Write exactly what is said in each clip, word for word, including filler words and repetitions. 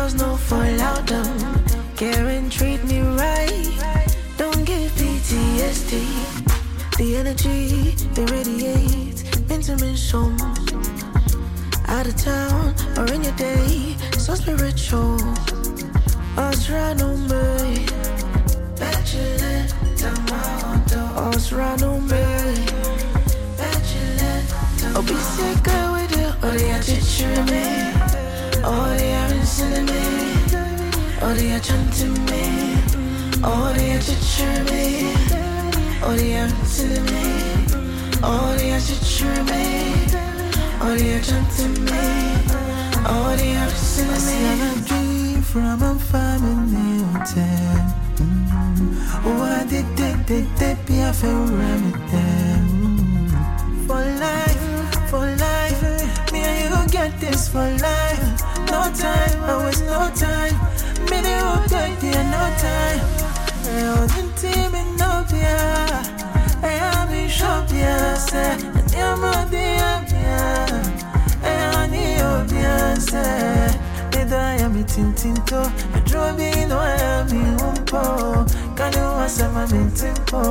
girls know fall out them. Care and treat me right. Don't give P T S D. The energy they radiate, intermission. Out of town or in your day, so spiritual. Osrano me, bachelor, tamato. Osrano me, bachelor, tamato. Oh, be sick with you, or they are teaching me, or they are listening me, or they are chanting me, or they are teaching me, or they are listening me, or they are teaching me. Oh, they're chanting me. Oh, they're listening to me. I see a dream from a family hotel. Mm-hmm. Oh, I did take, take, take, be a fair remedy. For life, for life. Me and you get this for life. No time, always no time. Me they will get there, no time. I wasn't team in no fear. I am in shop, yes. I am a dear. I need your fiancé. Neither I am a tintinto. I drove in, I am in Umpo. Can you answer my tintinto?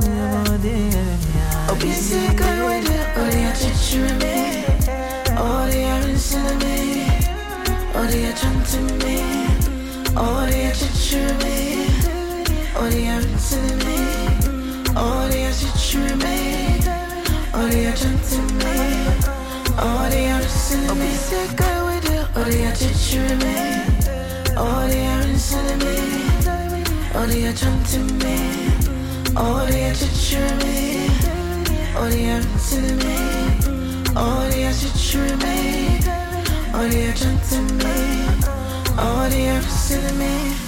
Oh, be sick with you. Oh, they are teaching me. Oh, they are listening to me. Oh, they are chanting me. Oh, they are teaching me. Oh, they are listening to me. Oh, they are teaching me. Oh, they are chanting me. Oh, they are listening to me. Oh, be sick with you. Oh, they are teaching me. Oh, they are listening to me. Oh, they are chanting me. Oh, they are teaching me. Oh, they are listening to me. Oh, they are teaching me. Oh, they are chanting me. Oh, they are listening to me.